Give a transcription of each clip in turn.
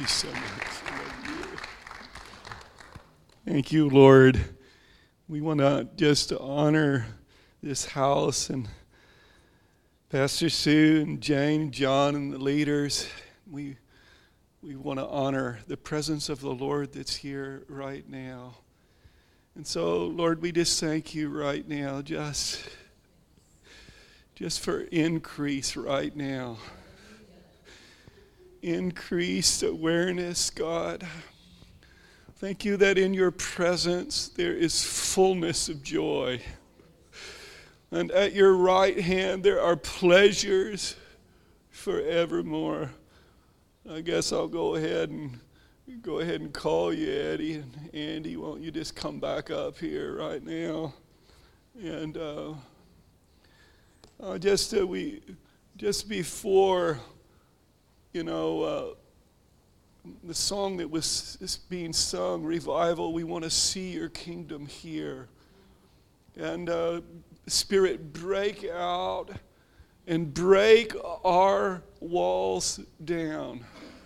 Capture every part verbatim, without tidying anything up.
you so much. I love you. Thank you, Lord. We want to just honor this house and Pastor Sue and Jane and John and the leaders. We we want to honor the presence of the Lord that's here right now. And so, Lord, we just thank you right now, just, just for increase right now. Increased awareness, God. Thank you that in your presence there is fullness of joy. And at your right hand there are pleasures forevermore. I guess I'll go ahead and go ahead and call you, Eddie. And Andy, won't you just come back up here right now? And uh, uh, just uh, we just before, you know, uh, the song that was being sung, Revival, we want to see your kingdom here. And uh, Spirit, break out and break our walls down.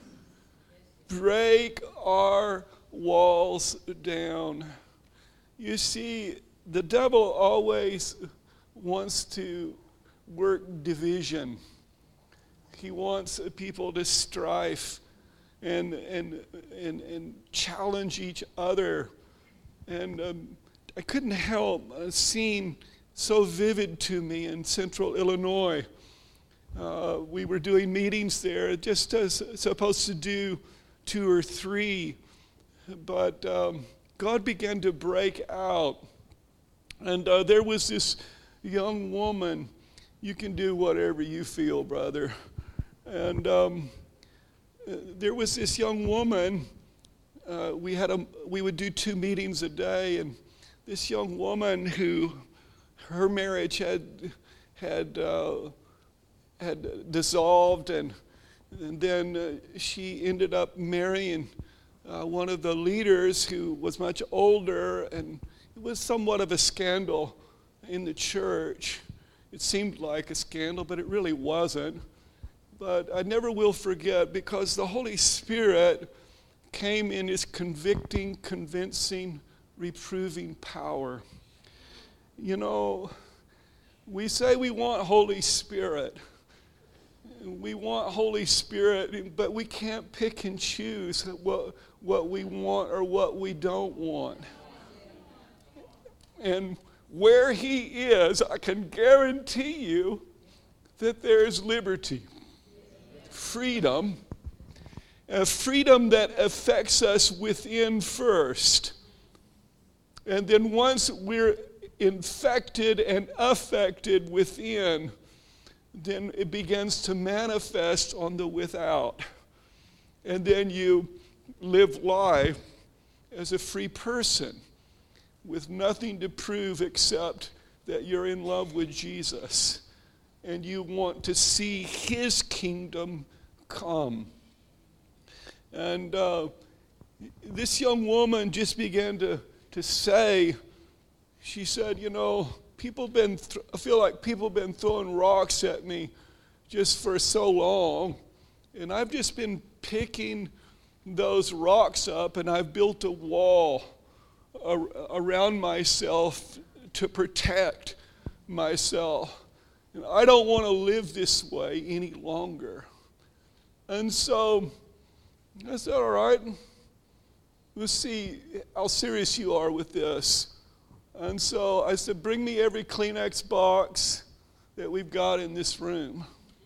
Break our walls down. You see, the devil always wants to work division. He wants people to strife and and and, and challenge each other. And um, I couldn't help a scene so vivid to me in Central Illinois. Uh, we were doing meetings there, just as supposed to do two or three, but um, God began to break out. And uh, there was this young woman. You can do whatever you feel, brother. And um, there was this young woman. Uh, we had a we would do two meetings a day, and this young woman who her marriage had had uh, had dissolved, and and then uh, she ended up marrying uh, one of the leaders who was much older, and it was somewhat of a scandal in the church. It seemed like a scandal, but it really wasn't. But I never will forget, because the Holy Spirit came in his convicting, convincing, reproving power. You know, we say we want Holy Spirit. We want Holy Spirit, but we can't pick and choose what, what we want or what we don't want. And where he is, I can guarantee you that there is liberty. Freedom, a freedom that affects us within first. And then once we're infected and affected within, then it begins to manifest on the without. And then you live life as a free person with nothing to prove except that you're in love with Jesus and you want to see his kingdom come. And uh, this young woman just began to, to say, she said, you know, people been, th- I feel like people have been throwing rocks at me just for so long, and I've just been picking those rocks up, and I've built a wall ar- around myself to protect myself. And I don't want to live this way any longer. And so I said, all right, let's see how serious you are with this. And so I said, bring me every Kleenex box that we've got in this room.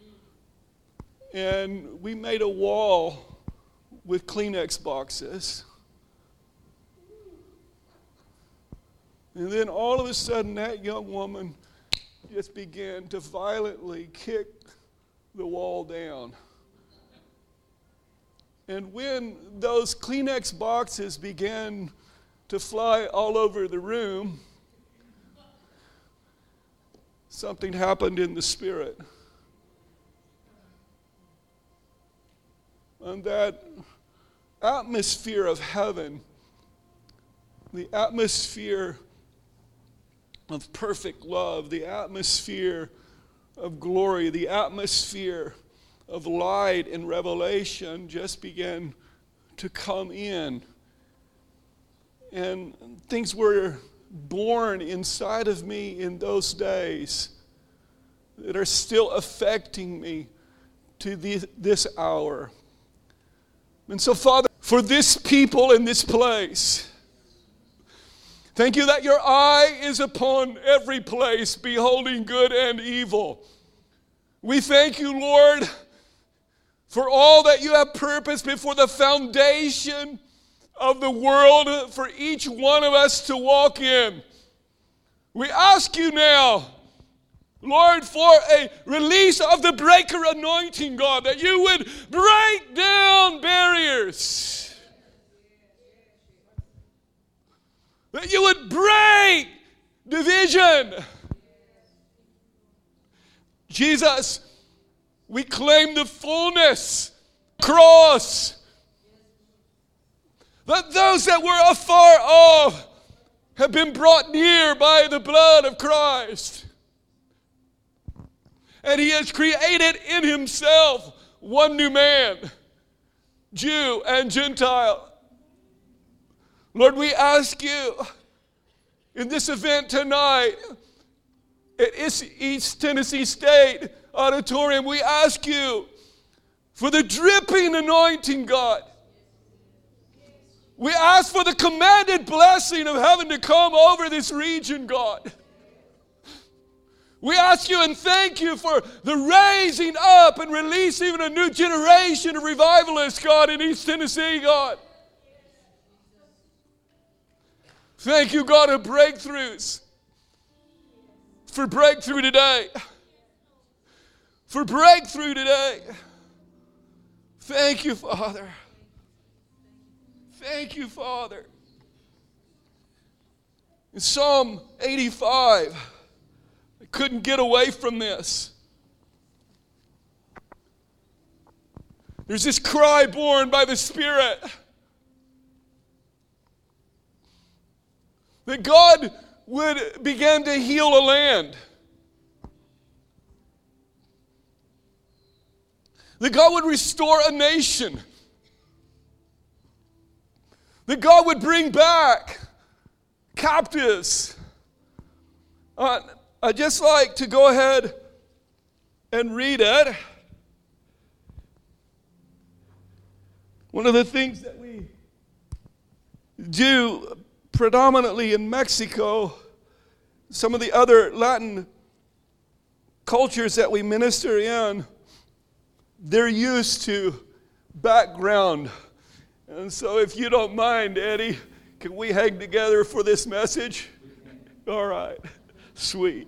And we made a wall with Kleenex boxes. And then all of a sudden, that young woman just began to violently kick the wall down. And when those Kleenex boxes began to fly all over the room, something happened in the spirit. And that atmosphere of heaven, the atmosphere of perfect love, the atmosphere of glory, the atmosphere of light and revelation just began to come in. And things were born inside of me in those days that are still affecting me to the, this hour. And so, Father, for this people in this place, thank you that your eye is upon every place, beholding good and evil. We thank you, Lord, for all that you have purposed before the foundation of the world for each one of us to walk in. We ask you now, Lord, for a release of the breaker anointing, God, that you would break down barriers. That you would break division. Jesus, we claim the fullness, cross. That those that were afar off have been brought near by the blood of Christ. And he has created in himself one new man, Jew and Gentile. Lord, we ask you in this event tonight at East Tennessee State Auditorium, we ask you for the dripping anointing, God. We ask for the commanded blessing of heaven to come over this region, God. We ask you and thank you for the raising up and releasing a new generation of revivalists, God, in East Tennessee, God. Thank you, God, of breakthroughs. For breakthrough today. For breakthrough today. Thank you, Father. Thank you, Father. In Psalm eighty-five, I couldn't get away from this. There's this cry born by the Spirit that God would begin to heal a land. That God would restore a nation. That God would bring back captives. Uh, I'd just like to go ahead and read it. One of the things that we do predominantly in Mexico, some of the other Latin cultures that we minister in, they're used to background. And so if you don't mind, Eddie, can we hang together for this message? All right. Sweet.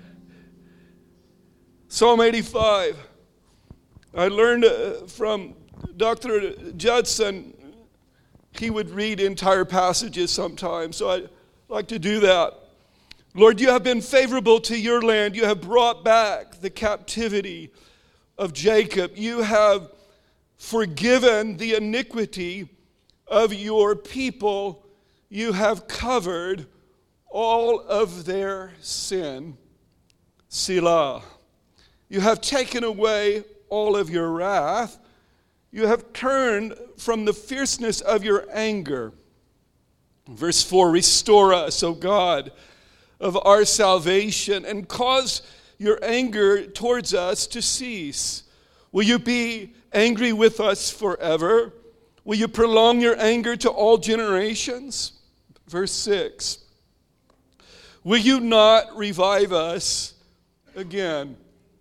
Psalm eighty-five. I learned uh, from Doctor Judson, he would read entire passages sometimes, so I like to do that. Lord, you have been favorable to your land. You have brought back the captivity of Jacob. You have forgiven the iniquity of your people. You have covered all of their sin. Selah. You have taken away all of your wrath. You have turned from the fierceness of your anger. Verse four, restore us, O God, of our salvation, and cause your anger towards us to cease. Will you be angry with us forever? Will you prolong your anger to all generations? Verse six, will you not revive us again?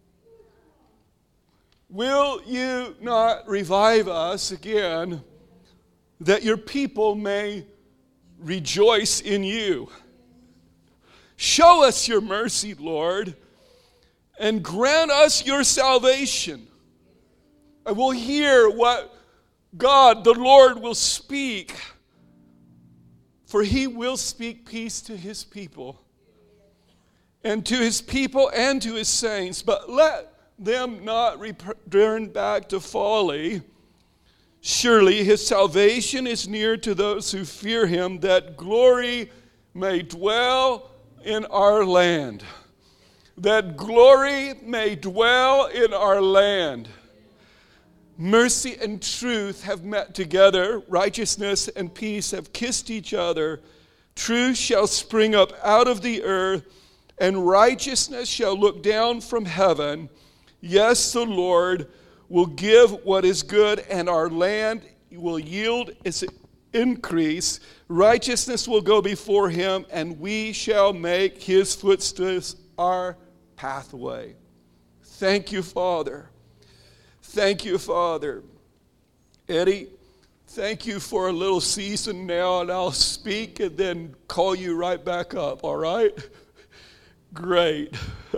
Will you not revive us again, that your people may rejoice in you? Show us your mercy, Lord, and grant us your salvation. I will hear what God, the Lord, will speak, for he will speak peace to his people, and to his people and to his saints. But let them not return back to folly. Surely his salvation is near to those who fear him, that glory may dwell in our land. That glory may dwell in our land. Mercy and truth have met together. Righteousness and peace have kissed each other. Truth shall spring up out of the earth, and righteousness shall look down from heaven. Yes, the Lord will give what is good, and our land will yield its increase. Righteousness will go before him, and we shall make his footsteps our pathway. Thank you, Father. Thank you, Father. Eddie, thank you for a little season now, and I'll speak and then call you right back up, all right? Great.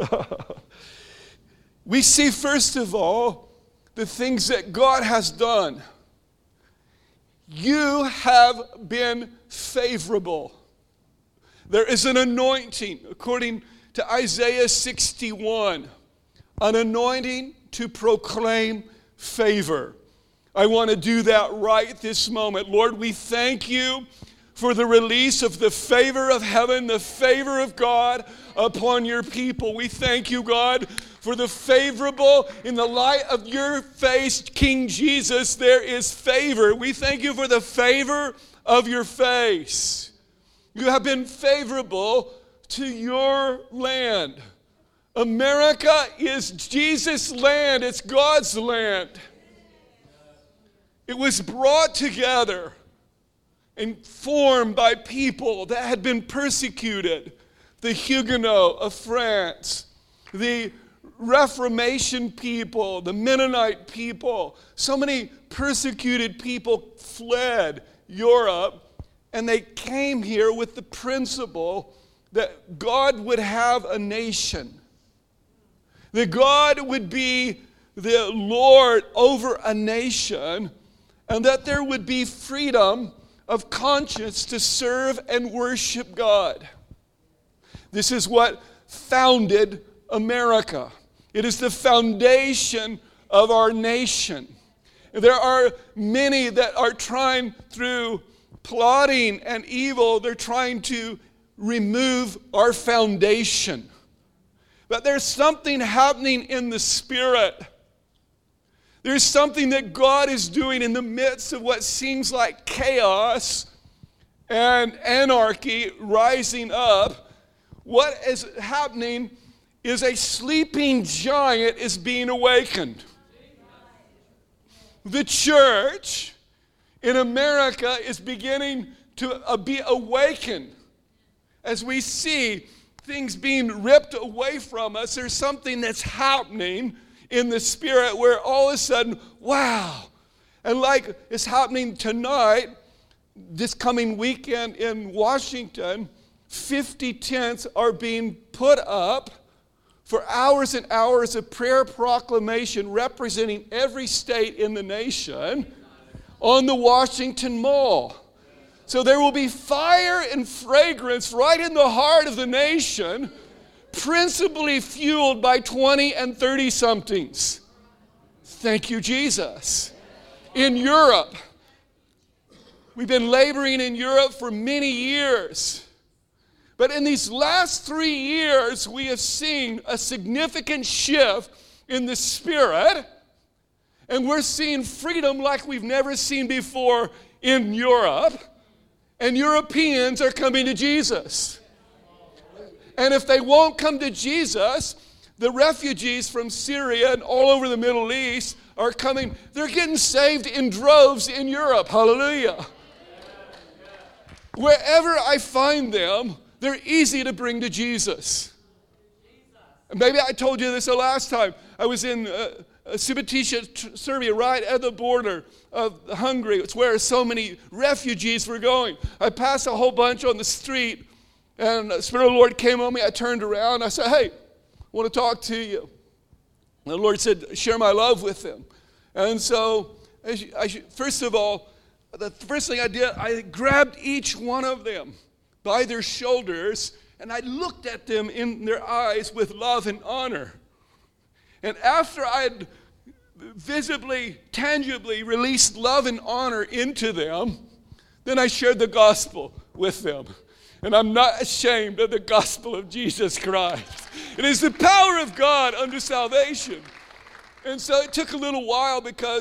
We see, first of all, the things that God has done. You have been favorable. There is an anointing, according to Isaiah sixty-one, an anointing to proclaim favor. I want to do that right this moment. Lord, we thank you for the release of the favor of heaven, the favor of God upon your people. We thank you, God, for the favorable, in the light of your face, King Jesus, there is favor. We thank you for the favor of your face. You have been favorable to your land. America is Jesus' land. It's God's land. It was brought together and formed by people that had been persecuted. The Huguenots of France, the Reformation people, the Mennonite people. So many persecuted people fled Europe, and they came here with the principle that God would have a nation. That God would be the Lord over a nation, and that there would be freedom of conscience to serve and worship God. This is what founded America. It is the foundation of our nation. There are many that are trying, through plotting and evil, they're trying to remove our foundation. But there's something happening in the Spirit. There's something that God is doing in the midst of what seems like chaos and anarchy rising up. What is happening is a sleeping giant is being awakened. The church in America is beginning to uh, be awakened. As we see things being ripped away from us, there's something that's happening in the Spirit where all of a sudden, wow. And like it's happening tonight, this coming weekend in Washington, fifty tents are being put up for hours and hours of prayer proclamation representing every state in the nation on the Washington Mall. So there will be fire and fragrance right in the heart of the nation, principally fueled by twenty and thirty somethings. Thank you, Jesus. In Europe, we've been laboring in Europe for many years. But in these last three years, we have seen a significant shift in the Spirit, and we're seeing freedom like we've never seen before in Europe, and Europeans are coming to Jesus. And if they won't come to Jesus, the refugees from Syria and all over the Middle East are coming. They're getting saved in droves in Europe. Hallelujah. Wherever I find them, they're easy to bring to Jesus. Maybe I told you this the last time. I was in uh, Subotica, Serbia, right at the border of Hungary. It's where so many refugees were going. I passed a whole bunch on the street, and the Spirit of the Lord came on me. I turned around. I said, hey, I want to talk to you. And the Lord said, share my love with them. And so, I, I, first of all, the first thing I did, I grabbed each one of them by their shoulders, and I looked at them in their eyes with love and honor. And after I had visibly, tangibly released love and honor into them, then I shared the gospel with them. And I'm not ashamed of the gospel of Jesus Christ. It is the power of God unto salvation. And so it took a little while because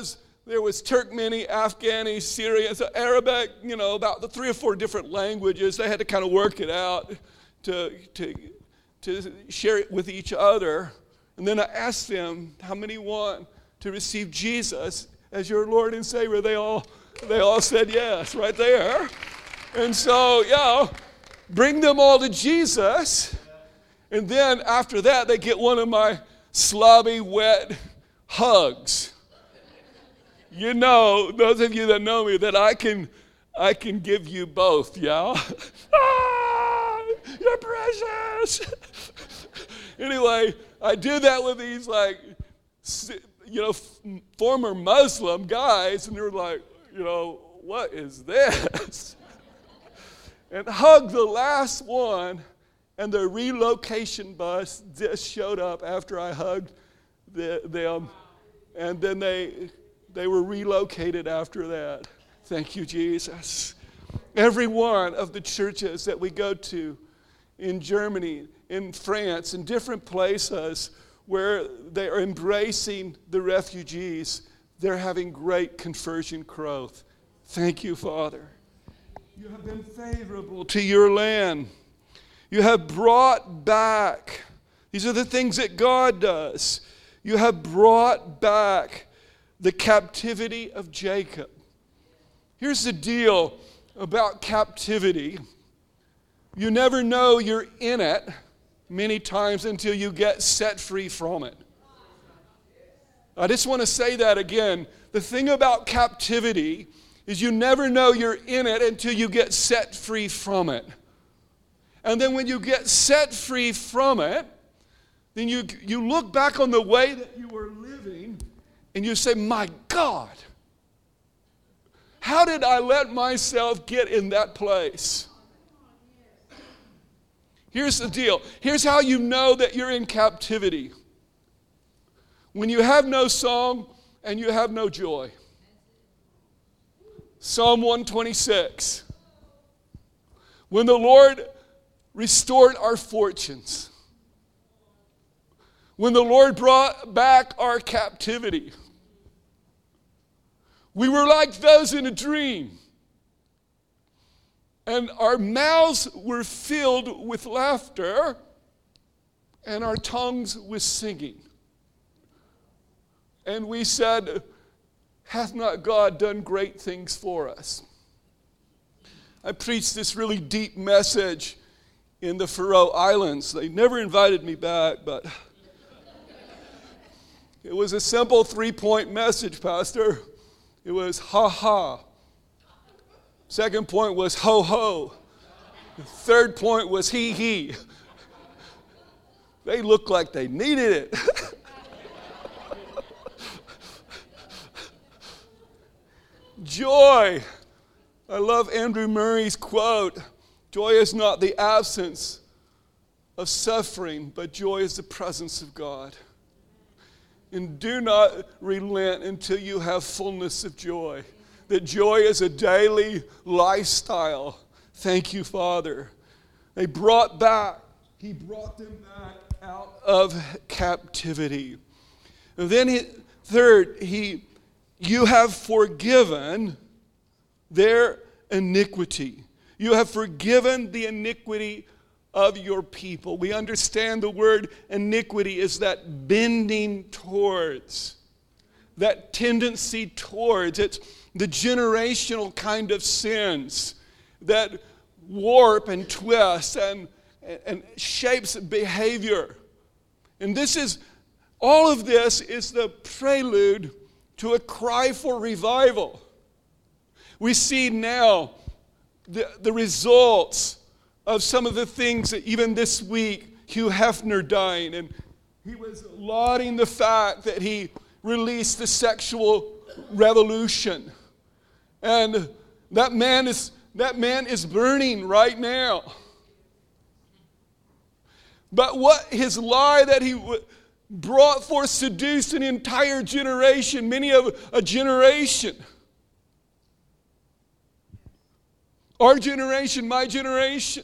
there was Turkmeni, Afghani, Syrian, so Arabic, you know, about the three or four different languages. They had to kind of work it out to, to, to share it with each other. And then I asked them, how many want to receive Jesus as your Lord and Savior? They all, they all said yes, right there. And so, yeah, bring them all to Jesus. And then after that, they get one of my slobby, wet hugs. You know, those of you that know me, that I can, I can give you both, yeah? Ah, you're precious. Anyway, I did that with these, like, you know, former Muslim guys, and they were like, you know, what is this? And hugged the last one, and the relocation bus just showed up after I hugged the, them, and then they they were relocated after that. Thank you, Jesus. Every one of the churches that we go to in Germany, in France, in different places where they are embracing the refugees, they're having great conversion growth. Thank you, Father. You have been favorable to your land. You have brought back, these are the things that God does. You have brought back the captivity of Jacob. Here's the deal about captivity. You never know you're in it many times until you get set free from it. I just want to say that again. The thing about captivity is you never know you're in it until you get set free from it. And then when you get set free from it, then you, you look back on the way that you were living and you say, my God, how did I let myself get in that place? Here's the deal. Here's how you know that you're in captivity. When you have no song and you have no joy. Psalm one twenty-six. When the Lord restored our fortunes. When the Lord brought back our captivity. We were like those in a dream. And our mouths were filled with laughter, and our tongues with singing. And we said, hath not God done great things for us? I preached this really deep message in the Faroe Islands. They never invited me back, but it was a simple three-point message, Pastor. It was ha-ha. Second point was ho-ho. The third point was he-he. They looked like they needed it. Joy. I love Andrew Murray's quote. Joy is not the absence of suffering, but joy is the presence of God. And do not relent until you have fullness of joy. That joy is a daily lifestyle. Thank you, Father. They brought back, he brought them back out of captivity. And then he, third, he, you have forgiven their iniquity. You have forgiven the iniquity of your people. We understand the word iniquity is that bending towards, that tendency towards. It's the generational kind of sins that warp and twist and, and shapes behavior. And this is, all of this is the prelude to a cry for revival. We see now the, the results of some of the things that even this week, Hugh Hefner dying, and he was lauding the fact that he released the sexual revolution. And that man is that man is burning right now. But what his lie that he brought forth seduced an entire generation, many of a generation. Our generation, my generation.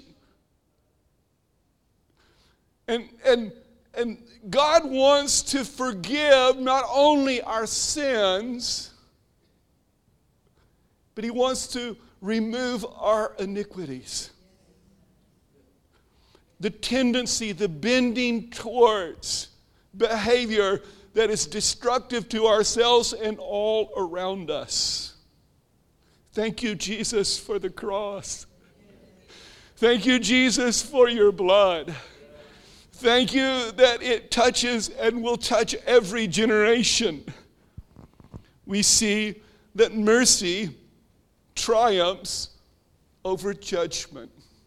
And, and, and God wants to forgive not only our sins, but he wants to remove our iniquities. The tendency, the bending towards behavior that is destructive to ourselves and all around us. Thank you, Jesus, for the cross. Thank you, Jesus, for your blood. Thank you that it touches and will touch every generation. We see that mercy triumphs over judgment.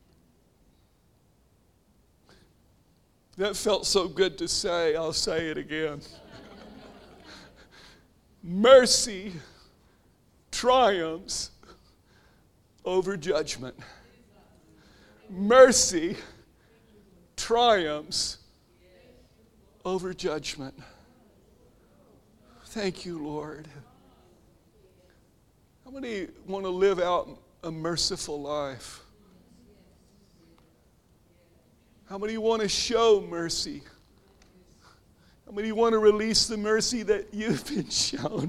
That felt so good to say, I'll say it again. Mercy triumphs over judgment. Mercy triumphs over judgment. Thank you, Lord. How many want to live out a merciful life? How many want to show mercy? How many want to release the mercy that you've been shown?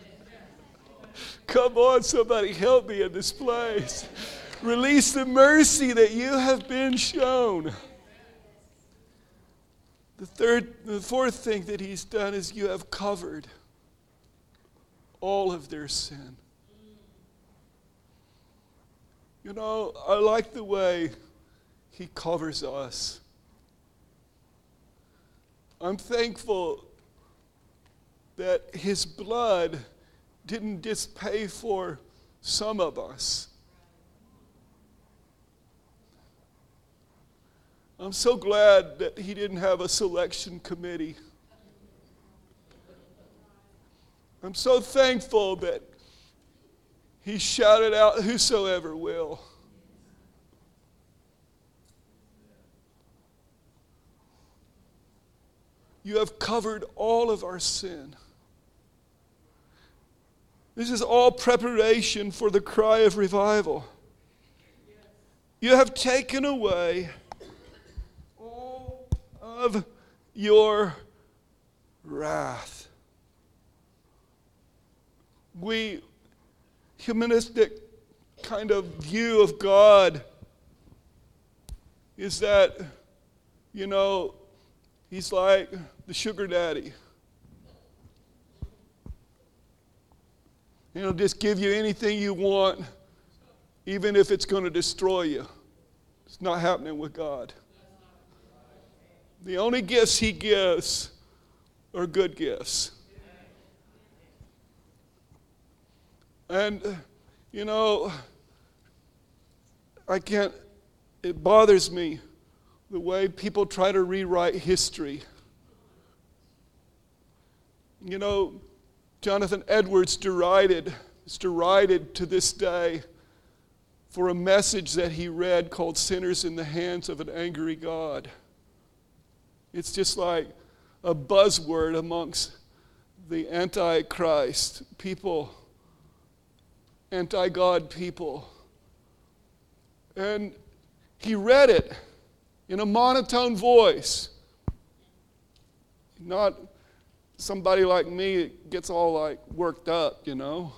Come on, somebody help me in this place. Release the mercy that you have been shown. The third, the fourth thing that he's done is you have covered all of their sin. You know, I like the way he covers us. I'm thankful that his blood didn't just pay for some of us. I'm so glad that he didn't have a selection committee. I'm so thankful that he shouted out, "Whosoever will." You have covered all of our sin. This is all preparation for the cry of revival. You have taken away all of your wrath. We, humanistic kind of view of God is that, you know, he's like the sugar daddy. He'll just give you anything you want, even if it's going to destroy you. It's not happening with God. The only gifts he gives are good gifts. And, you know, I can't, it bothers me the way people try to rewrite history. You know, Jonathan Edwards derided, is derided to this day for a message that he read called "Sinners in the Hands of an Angry God." It's just like a buzzword amongst the anti-Christ people, anti-God people. And he read it in a monotone voice. Not somebody like me gets all like worked up, you know.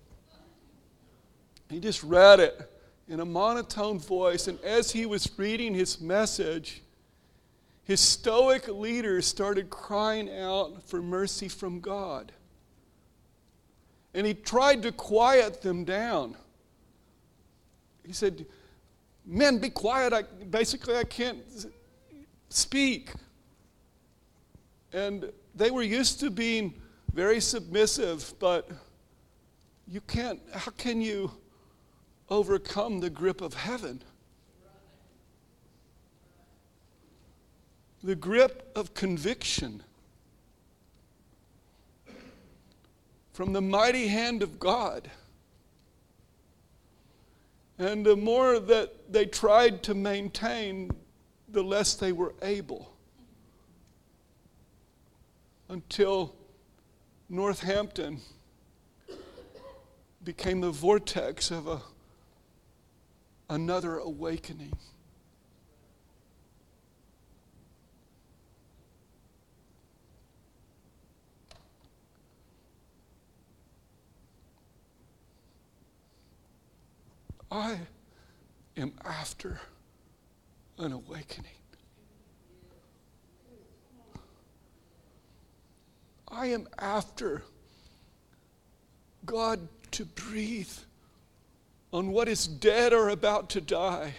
He just read it in a monotone voice, and as he was reading his message, his stoic leaders started crying out for mercy from God. And he tried to quiet them down. He said, "Men, be quiet. I, basically, I can't speak." And they were used to being very submissive, but you can't, how can you overcome the grip of heaven? The grip of conviction from the mighty hand of God. And the more that they tried to maintain, the less they were able. Until Northampton became the vortex of a, another awakening. I am after an awakening. I am after God to breathe on what is dead or about to die.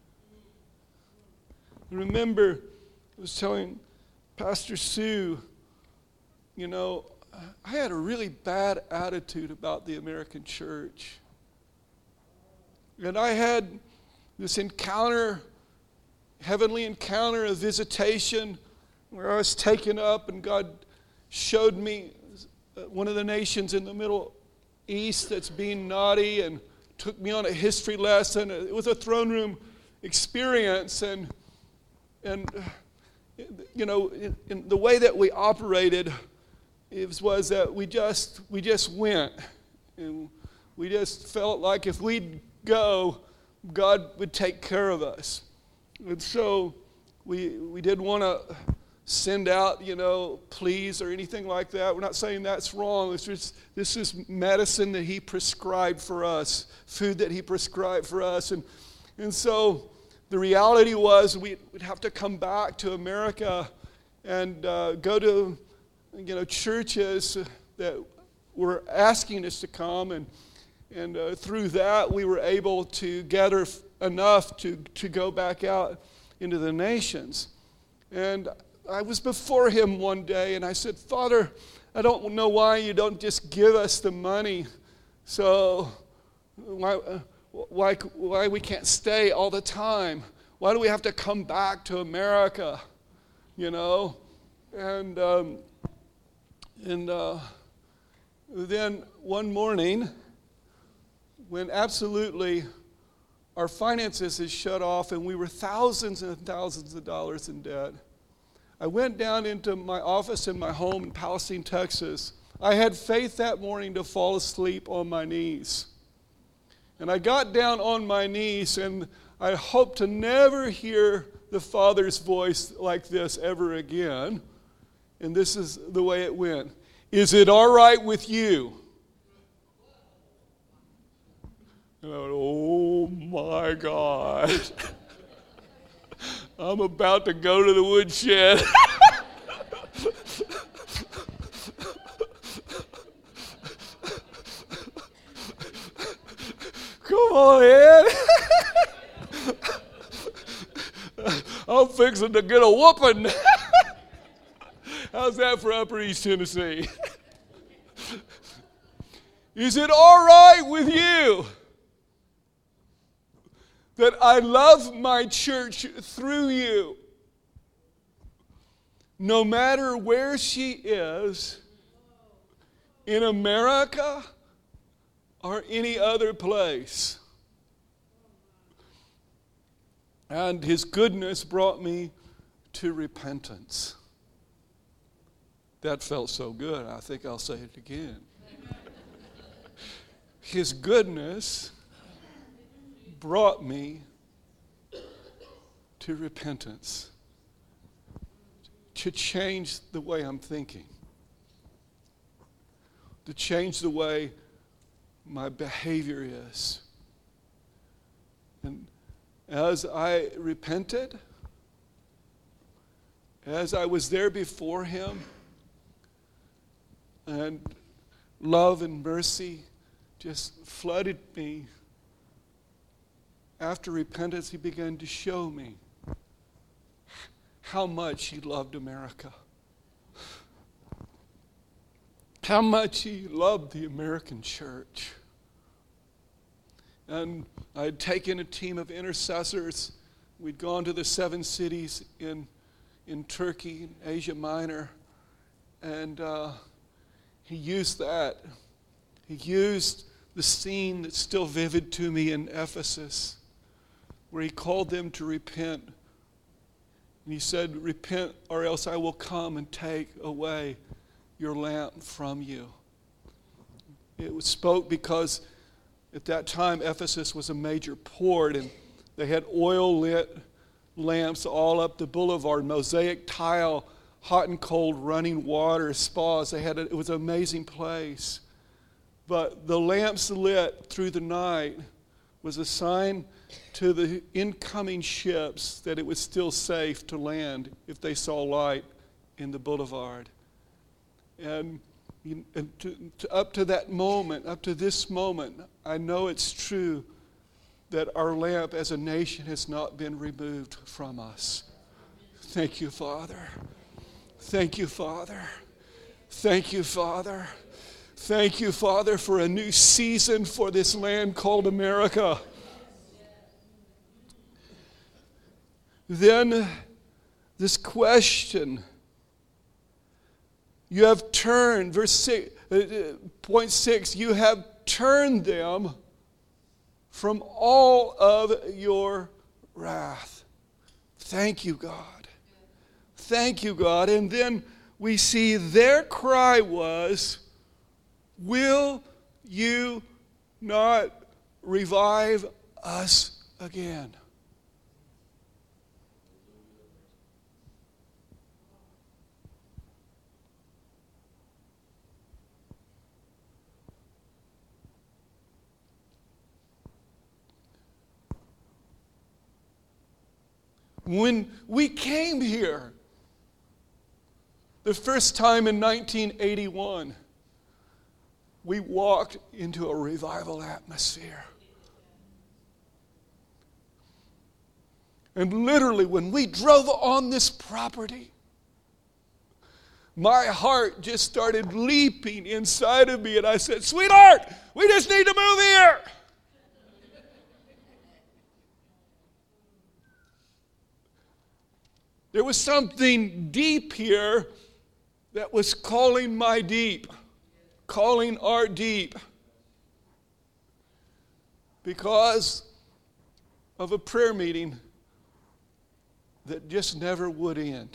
Remember, I was telling Pastor Sue, you know, I had a really bad attitude about the American church. And I had this encounter, heavenly encounter, a visitation where I was taken up and God showed me one of the nations in the Middle East that's being naughty and took me on a history lesson. It was a throne room experience, and and you know, in, in the way that we operated, it was, was that we just we just went, and we just felt like if we'd go, God would take care of us, and so we we didn't want to send out, you know, pleas or anything like that. We're not saying that's wrong. It's just, this is medicine that he prescribed for us, food that he prescribed for us. And, and so the reality was we'd, we'd have to come back to America and uh, go to, you know, churches that were asking us to come. And, and uh, through that, we were able to gather f- enough to, to go back out into the nations. And I was before him one day, and I said, Father, I don't know why you don't just give us the money. So why, why, why we can't stay all the time? Why do we have to come back to America? You know? And, um, and uh, then one morning, when absolutely our finances is shut off and we were thousands and thousands of dollars in debt, I went down into my office in my home in Palestine, Texas. I had faith that morning to fall asleep on my knees. And I got down on my knees, and I hope to never hear the Father's voice like this ever again. And this is the way it went. Is it all right with you? And I went, oh my God. I'm about to go to the woodshed. Come on, Ed. I'm fixing to get a whooping. How's that for Upper East Tennessee? Is it all right with you that I love my church through you, no matter where she is, in America or any other place? And his goodness brought me to repentance. That felt so good, I think I'll say it again. His goodness brought me to repentance, to change the way I'm thinking, to change the way my behavior is. And as I repented, as I was there before him, and love and mercy just flooded me, after repentance, he began to show me how much he loved America, how much he loved the American church. And I had taken a team of intercessors. We'd gone to the seven cities in, in Turkey, in Asia Minor, and uh, he used that. He used the scene that's still vivid to me in Ephesus, where he called them to repent. And he said, repent, or else I will come and take away your lamp from you. It was spoke because at that time Ephesus was a major port, and they had oil-lit lamps all up the boulevard, mosaic tile, hot and cold running water, spas. They had a, it was an amazing place. But the lamps lit through the night was a sign to the incoming ships that it was still safe to land if they saw light in the boulevard. And, and to, to, up to that moment, up to this moment, I know it's true that our lamp as a nation has not been removed from us. Thank you, Father. Thank you, Father. Thank you, Father. Thank you, Father, for a new season for this land called America. Then this question, you have turned, verse six, uh, point six, you have turned them from all of your wrath. Thank you, God. Thank you, God. And then we see their cry was, will you not revive us again? When we came here the first time in nineteen eighty-one, we walked into a revival atmosphere. And literally, when we drove on this property, my heart just started leaping inside of me, and I said, sweetheart, we just need to move here. There was something deep here that was calling my deep, calling our deep, because of a prayer meeting that just never would end.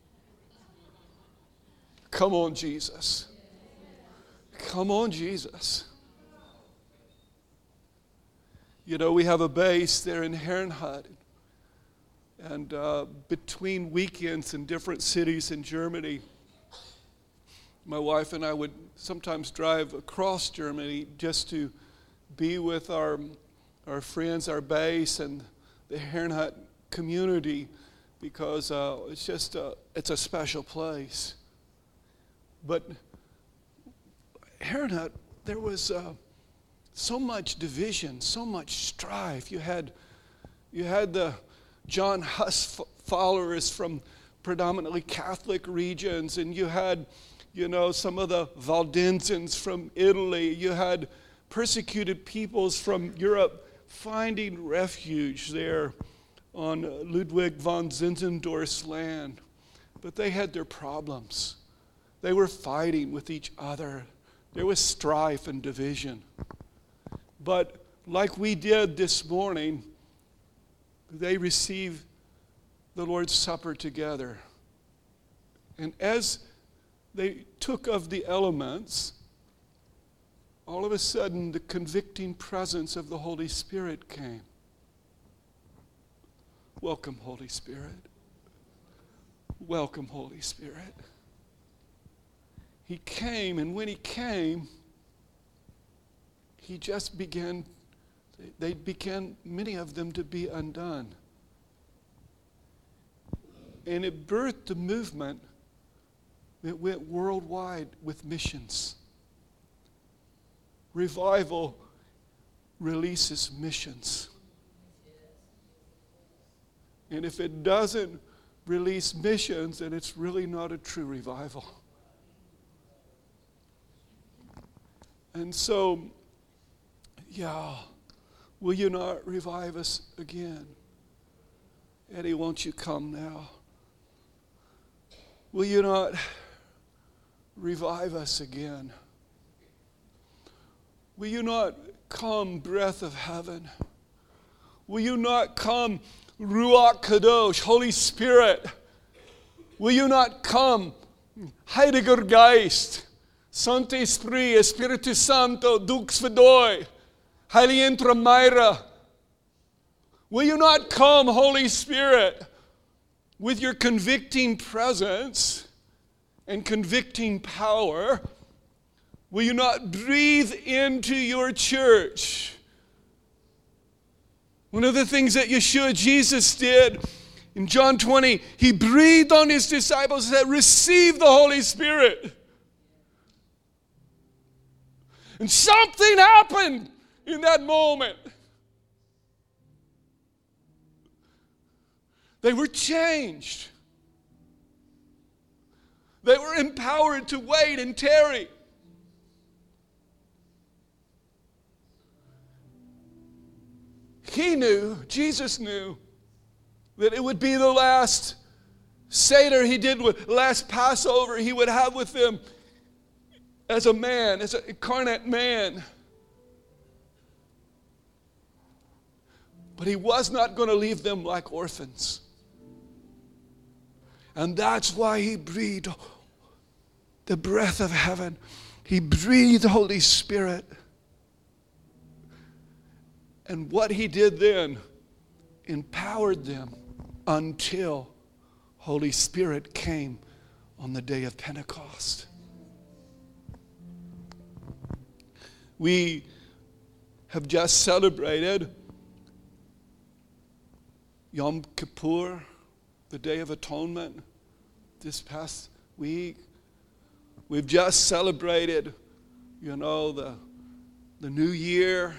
Come on, Jesus. Come on, Jesus. You know, we have a base there in Herrnhut. And uh, between weekends in different cities in Germany, my wife and I would sometimes drive across Germany just to be with our our friends, our base, and the Herrnhut community, because uh, it's just a, it's a special place. But Herrnhut, there was uh, so much division, so much strife. You had you had the John Huss followers from predominantly Catholic regions, and you had, you know, some of the Valdensans from Italy. You had persecuted peoples from Europe finding refuge there on Ludwig von Zinzendorf's land. But they had their problems. They were fighting with each other. There was strife and division. But like we did this morning, they received the Lord's Supper together. And as they took of the elements, all of a sudden the convicting presence of the Holy Spirit came. Welcome, Holy Spirit. Welcome, Holy Spirit. He came, and when he came, he just began They began, many of them, to be undone. And it birthed a movement that went worldwide with missions. Revival releases missions. And if it doesn't release missions, then it's really not a true revival. And so, yeah, will you not revive us again? Eddie, won't you come now? Will you not revive us again? Will you not come, breath of heaven? Will you not come, Ruach Kadosh, Holy Spirit? Will you not come, Heiliger Geist, Sancte Esprit, Espiritu Santo, Dux Vedoi, Heilientra Myra? Will you not come, Holy Spirit, with your convicting presence and convicting power? Will you not breathe into your church One of the things that Yeshua, Jesus, did in John twenty, he breathed on his disciples and said, receive the Holy Spirit. And something happened in that moment. They were changed. They were empowered to wait and tarry. He knew, Jesus knew, that it would be the last Seder he did with, last Passover he would have with them as a man, as an incarnate man. But he was not going to leave them like orphans. And that's why he breathed the breath of heaven. He breathed the Holy Spirit. And what he did then empowered them until Holy Spirit came on the day of Pentecost. We have just celebrated Yom Kippur, the Day of Atonement, this past week. We've just celebrated, you know, the, the New Year.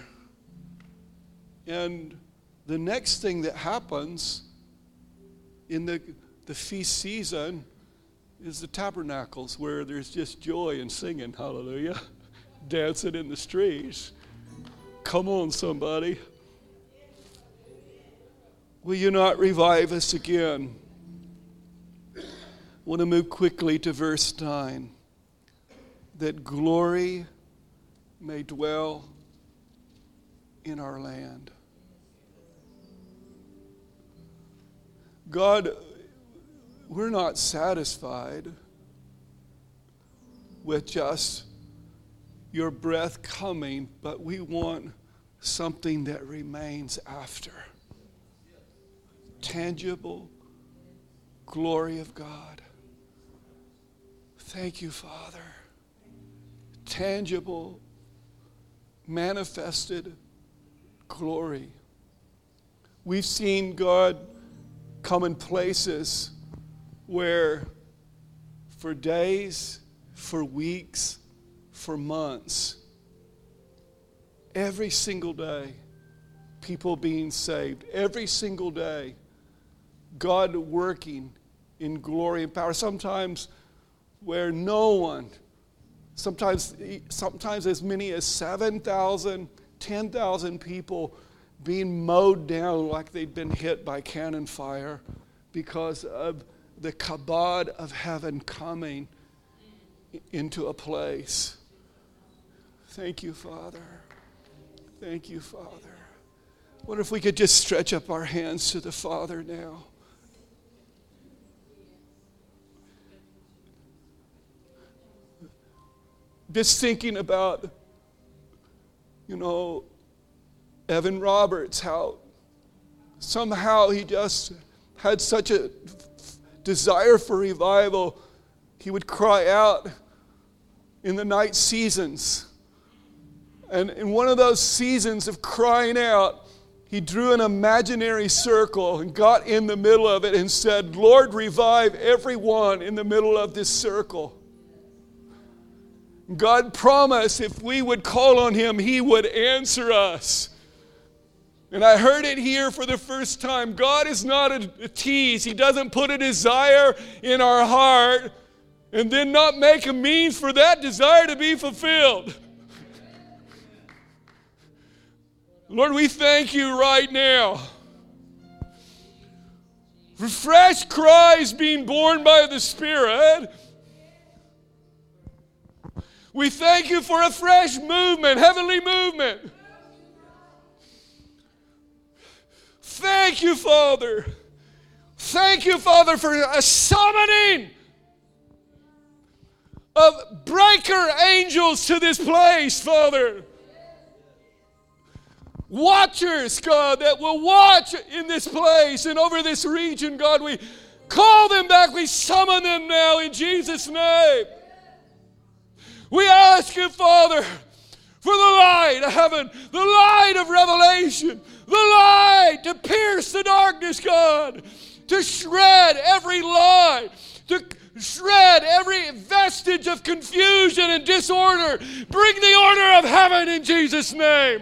And the next thing that happens in the, the feast season is the tabernacles, where there's just joy and singing, hallelujah, dancing in the streets. Come on, somebody. Will you not revive us again? I want to move quickly to verse nine. That glory may dwell in our land. God, we're not satisfied with just your breath coming, but we want something that remains after. Tangible glory of God. Thank you, Father. Tangible, manifested glory. We've seen God come in places where for days, for weeks, for months, every single day, people being saved. Every single day, God working in glory and power. Sometimes where no one, sometimes, sometimes as many as seven thousand, ten thousand people being mowed down like they'd been hit by cannon fire because of the kabod of heaven coming into a place. Thank you, Father. Thank you, Father. I wonder if we could just stretch up our hands to the Father now. Just thinking about, you know, Evan Roberts, how somehow he just had such a desire for revival. He would cry out in the night seasons. And in one of those seasons of crying out, he drew an imaginary circle and got in the middle of it and said, Lord, revive everyone in the middle of this circle. God promised if we would call on him, he would answer us. And I heard it here for the first time. God is not a, a tease. He doesn't put a desire in our heart and then not make a means for that desire to be fulfilled. Lord, we thank you right now for fresh cries being born by the Spirit. We thank you for a fresh movement, heavenly movement. Thank you, Father. Thank you, Father, for a summoning of breaker angels to this place, Father. Watchers, God, that will watch in this place and over this region, God. We call them back. We summon them now in Jesus' name. We ask you, Father, for the light of heaven, the light of revelation, the light to pierce the darkness, God, to shred every lie, to shred every vestige of confusion and disorder. Bring the order of heaven in Jesus' name.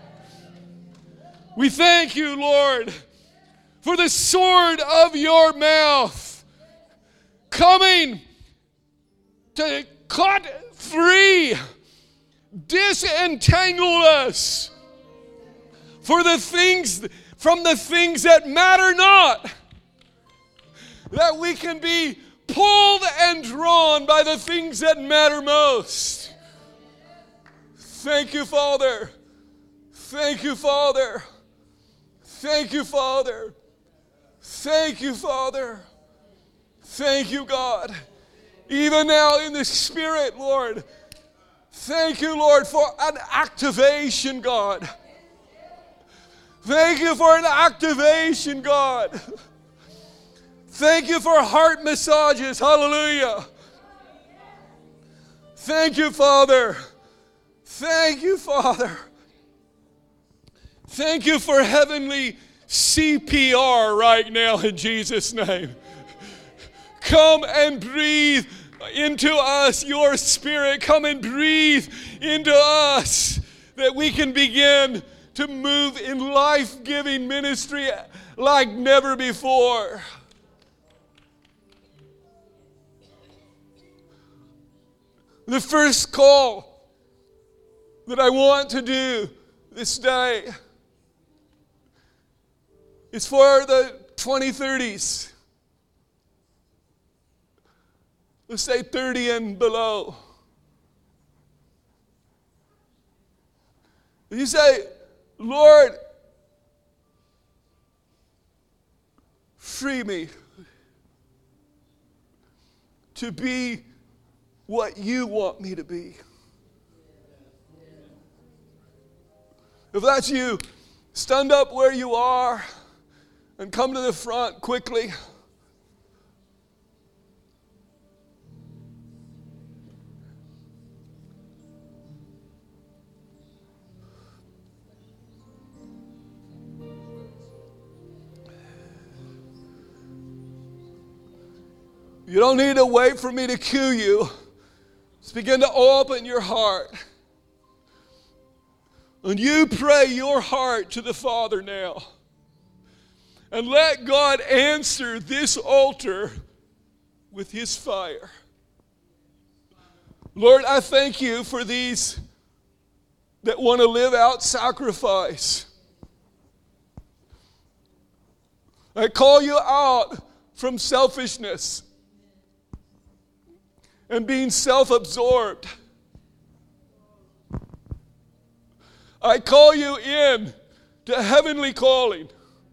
We thank you, Lord, for the sword of your mouth coming to cut free, disentangle us for the things from the things that matter not, that we can be pulled and drawn by the things that matter most. Thank you, Father. Thank you, Father. Thank you, Father. Thank you, Father. Thank you, God. Even now in the Spirit, Lord. Thank you, Lord, for an activation, God. Thank you for an activation, God. Thank you for heart massages. Hallelujah. Thank you, Father. Thank you, Father. Thank you for heavenly C P R right now in Jesus' name. Come and breathe into us, your Spirit. Come and breathe into us that we can begin to move in life-giving ministry like never before. The first call that I want to do this day is for the twenty thirties. Let's say thirty and below. You say, Lord, free me to be what you want me to be. If that's you, stand up where you are and come to the front quickly. You don't need to wait for me to cue you. Just begin to open your heart. And you pray your heart to the Father now. And let God answer this altar with His fire. Lord, I thank you for these that want to live out sacrifice. I call you out from selfishness and being self-absorbed. I call you in to heavenly calling,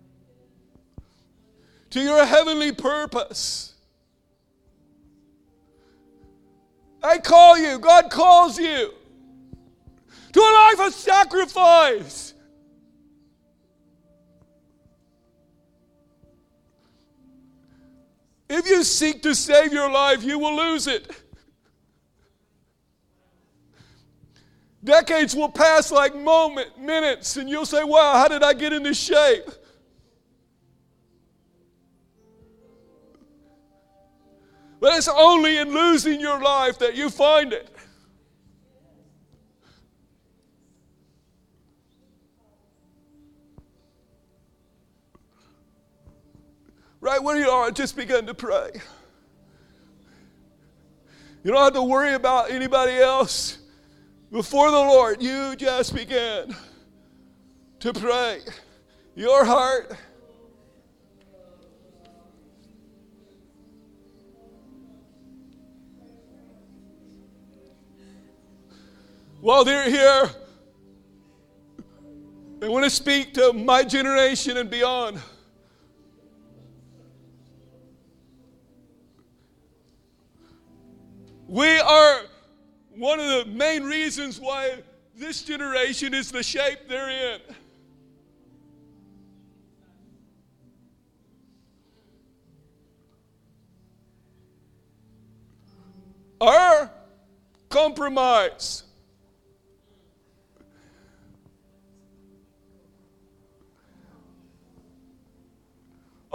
to your heavenly purpose. I call you, God calls you to a life of sacrifice. If you seek to save your life, you will lose it. Decades will pass like moment, minutes, and you'll say, wow, how did I get in this shape? But it's only in losing your life that you find it. Right where you are, just begin to pray. You don't have to worry about anybody else. Before the Lord, you just begin to pray. Your heart. While they're here, I want to speak to my generation and beyond. We are one of the main reasons why this generation is the shape they're in. Our compromise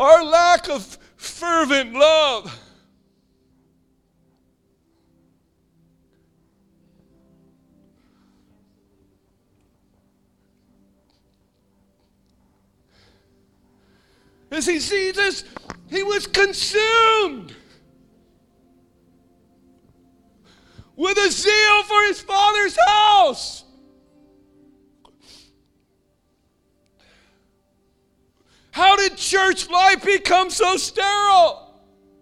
our lack of fervent love. As he sees us, he was consumed with a zeal for his Father's house. How did church life become so sterile?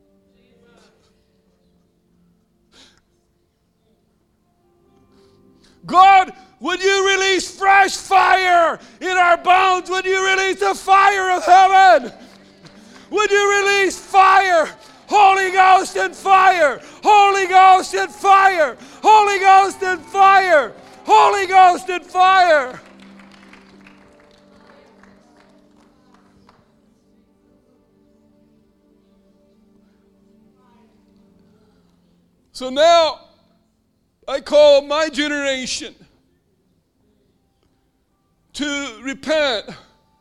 God, would you release fresh fire in our bones? Would you release the fire of heaven? Would you release fire? Holy Ghost and fire! Holy Ghost and fire! Holy Ghost and fire! Holy Ghost and fire! So now, I call my generation to repent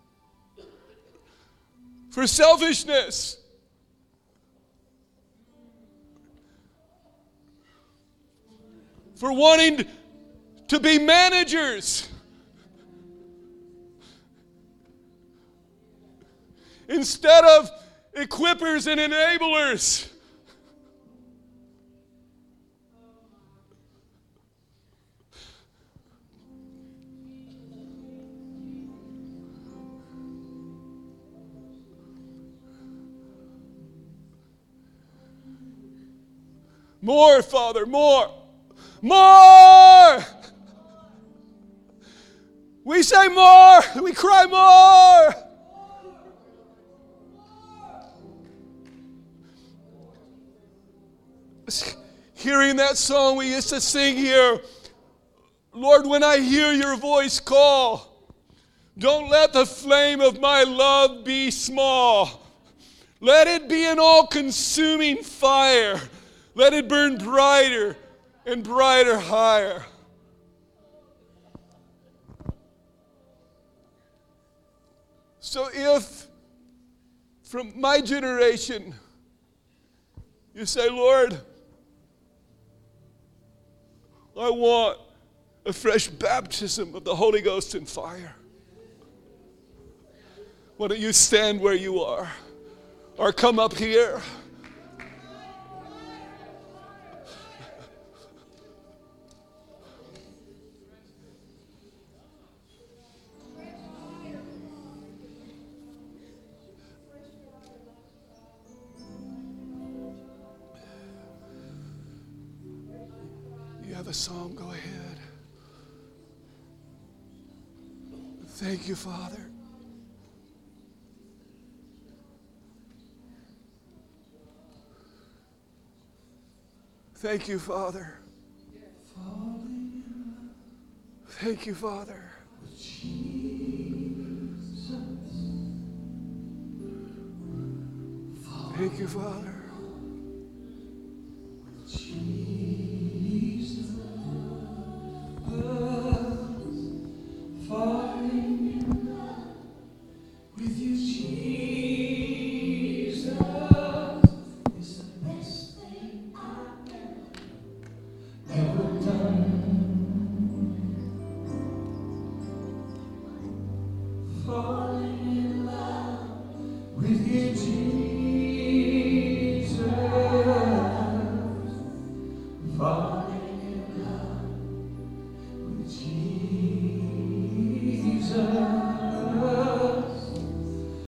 for selfishness, for wanting to be managers instead of equippers and enablers. More, Father, more. More! We say more. We cry more. Hearing that song we used to sing here, Lord, when I hear your voice call, don't let the flame of my love be small. Let it be an all-consuming fire. Let it burn brighter and brighter higher. So if from my generation you say, Lord, I want a fresh baptism of the Holy Ghost and fire, why don't you stand where you are or come up here? The song, go ahead. Thank you, Father. Thank you, Father. Thank you, Father. Thank you, Father.